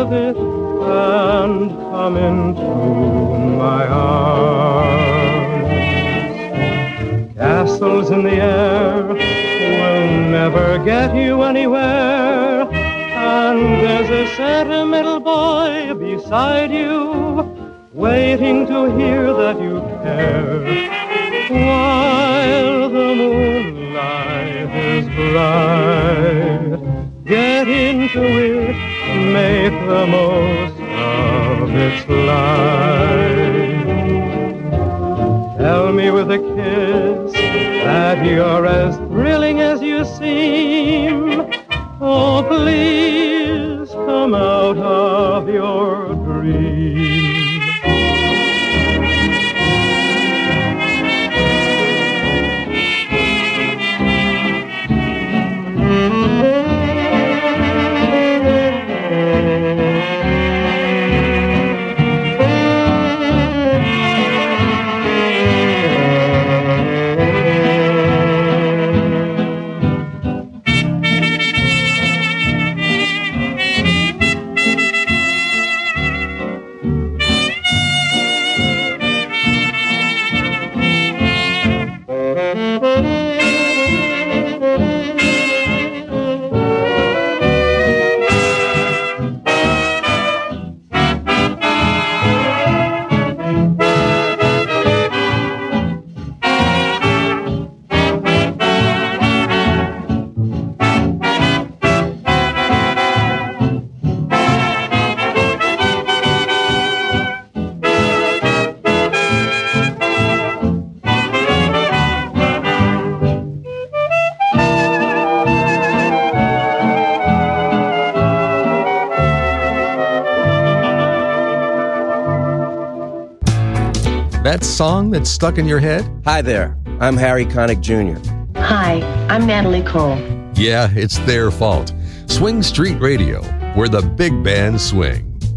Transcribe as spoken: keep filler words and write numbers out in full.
of it and come into my arms. Castles in the air will never get you anywhere, and there's a sentimental boy beside you, waiting to hear that you care, while the moonlight is bright. Get into it, make the most of its light. Tell me with a kiss that you're as thrilling as you seem. Oh, please come out of your dream. That song that's stuck in your head? Hi there, I'm Harry Connick Junior Hi, I'm Natalie Cole. Yeah, it's their fault. Swing Street Radio, where the big bands swing.